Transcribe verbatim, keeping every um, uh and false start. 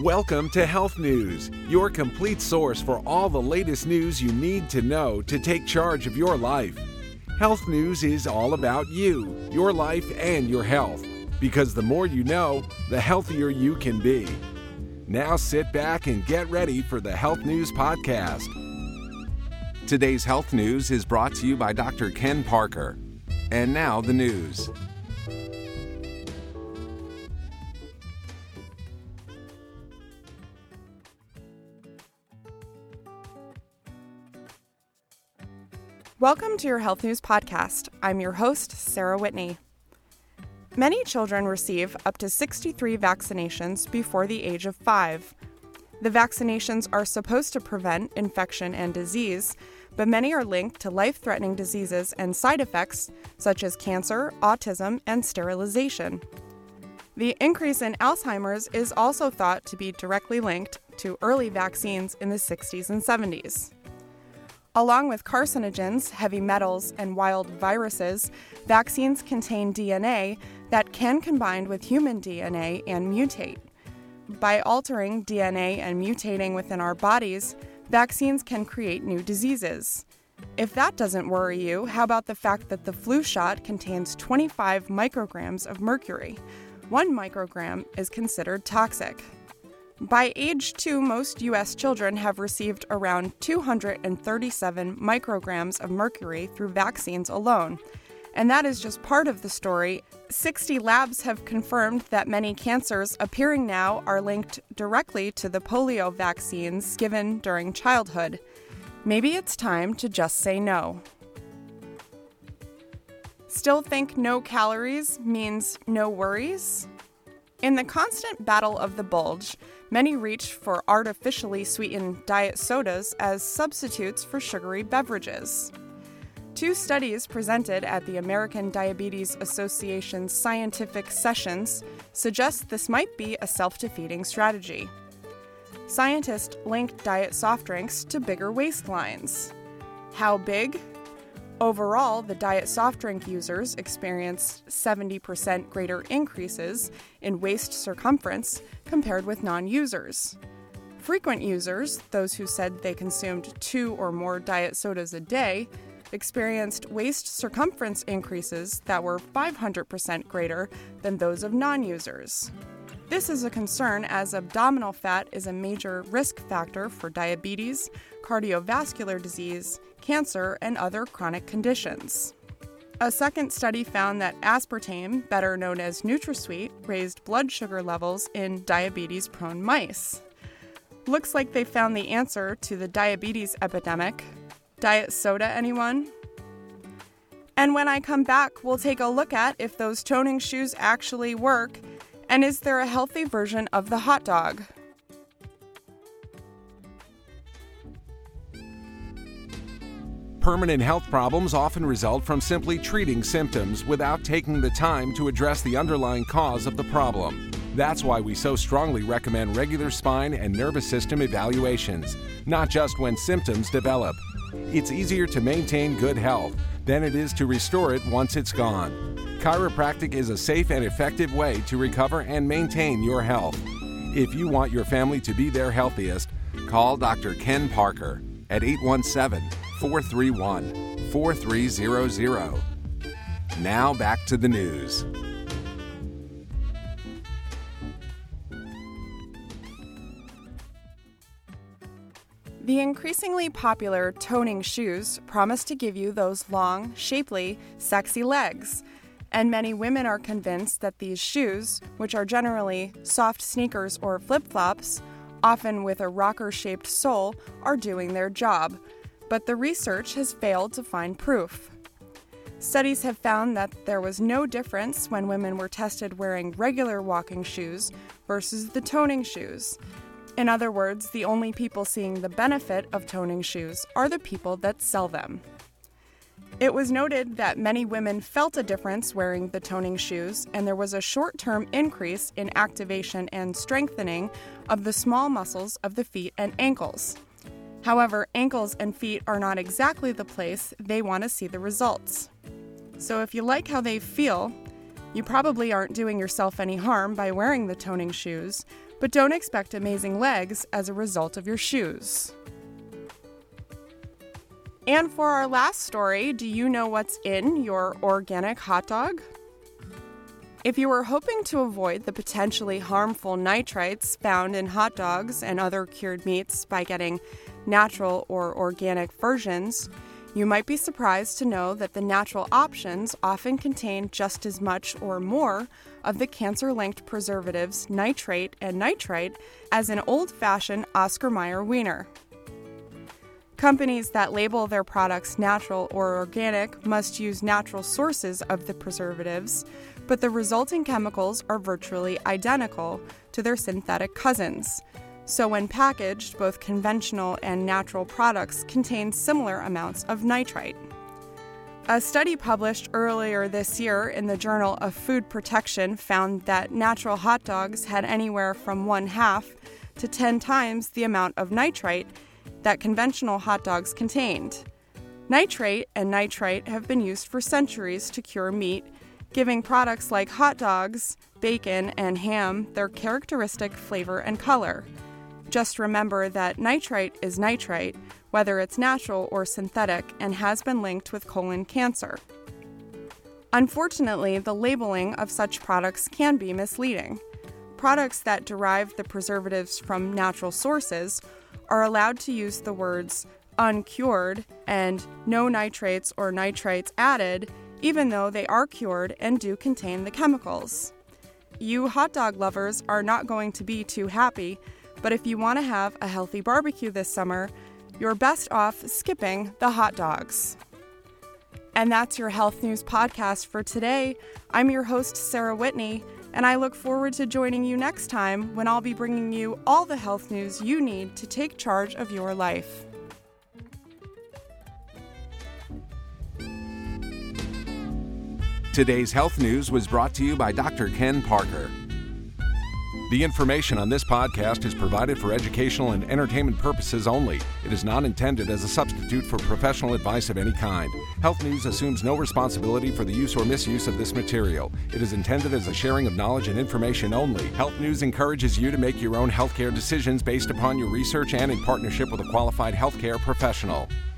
Welcome to Health News, your complete source for all the latest news you need to know to take charge of your life. Health News is all about you, your life, and your health. Because the more you know, the healthier you can be. Now sit back and get ready for the Health News Podcast. Today's Health News is brought to you by Doctor Ken Parker. And now the news. Welcome to your Health News Podcast. I'm your host, Sarah Whitney. Many children receive up to sixty-three vaccinations before the age of five. The vaccinations are supposed to prevent infection and disease, but many are linked to life-threatening diseases and side effects such as cancer, autism, and sterilization. The increase in Alzheimer's is also thought to be directly linked to early vaccines in the sixties and seventies. Along with carcinogens, heavy metals, and wild viruses, vaccines contain D N A that can combine with human D N A and mutate. By altering D N A and mutating within our bodies, vaccines can create new diseases. If that doesn't worry you, how about the fact that the flu shot contains twenty-five micrograms of mercury? One microgram is considered toxic. By age two, most U S children have received around two hundred thirty-seven micrograms of mercury through vaccines alone. And that is just part of the story. sixty labs have confirmed that many cancers appearing now are linked directly to the polio vaccines given during childhood. Maybe it's time to just say no. Still think no calories means no worries? In the constant battle of the bulge, many reach for artificially sweetened diet sodas as substitutes for sugary beverages. Two studies presented at the American Diabetes Association's scientific sessions suggest this might be a self-defeating strategy. Scientists linked diet soft drinks to bigger waistlines. How big? Overall, the diet soft drink users experienced seventy percent greater increases in waist circumference compared with non-users. Frequent users, those who said they consumed two or more diet sodas a day, experienced waist circumference increases that were five hundred percent greater than those of non-users. This is a concern as abdominal fat is a major risk factor for diabetes, cardiovascular disease, cancer, and other chronic conditions. A second study found that aspartame, better known as NutraSweet, raised blood sugar levels in diabetes-prone mice. Looks like they found the answer to the diabetes epidemic. Diet soda, anyone? And when I come back, we'll take a look at if those toning shoes actually work, and is there a healthy version of the hot dog? Permanent health problems often result from simply treating symptoms without taking the time to address the underlying cause of the problem. That's why we so strongly recommend regular spine and nervous system evaluations, not just when symptoms develop. It's easier to maintain good health than it is to restore it once it's gone. Chiropractic is a safe and effective way to recover and maintain your health. If you want your family to be their healthiest, call Doctor Ken Parker at eight one seven, four three one, four three zero zero. Now back to the news. The increasingly popular toning shoes promise to give you those long, shapely, sexy legs. And many women are convinced that these shoes, which are generally soft sneakers or flip-flops, often with a rocker-shaped sole, are doing their job. But the research has failed to find proof. Studies have found that there was no difference when women were tested wearing regular walking shoes versus the toning shoes. In other words, the only people seeing the benefit of toning shoes are the people that sell them. It was noted that many women felt a difference wearing the toning shoes, and there was a short-term increase in activation and strengthening of the small muscles of the feet and ankles. However, ankles and feet are not exactly the place they want to see the results. So if you like how they feel, you probably aren't doing yourself any harm by wearing the toning shoes, But don't expect amazing legs as a result of your shoes. And for our last story, do you know what's in your organic hot dog? If you were hoping to avoid the potentially harmful nitrites found in hot dogs and other cured meats by getting natural or organic versions, you might be surprised to know that the natural options often contain just as much or more of the cancer-linked preservatives nitrate and nitrite as an old-fashioned Oscar Mayer wiener. Companies that label their products natural or organic must use natural sources of the preservatives, but the resulting chemicals are virtually identical to their synthetic cousins. So when packaged, both conventional and natural products contain similar amounts of nitrite. A study published earlier this year in the Journal of Food Protection found that natural hot dogs had anywhere from one half to ten times the amount of nitrite that conventional hot dogs contained. Nitrate and nitrite have been used for centuries to cure meat, giving products like hot dogs, bacon, and ham their characteristic flavor and color. Just remember that nitrite is nitrite, whether it's natural or synthetic, and has been linked with colon cancer. Unfortunately, the labeling of such products can be misleading. Products that derive the preservatives from natural sources are allowed to use the words uncured and no nitrates or nitrites added, even though they are cured and do contain the chemicals. You hot dog lovers are not going to be too happy, but if you want to have a healthy barbecue this summer, you're best off skipping the hot dogs. And that's your Health News Podcast for today. I'm your host, Sarah Whitney, and I look forward to joining you next time when I'll be bringing you all the health news you need to take charge of your life. Today's health news was brought to you by Doctor Ken Parker. The information on this podcast is provided for educational and entertainment purposes only. It is not intended as a substitute for professional advice of any kind. Health News assumes no responsibility for the use or misuse of this material. It is intended as a sharing of knowledge and information only. Health News encourages you to make your own healthcare decisions based upon your research and in partnership with a qualified healthcare professional.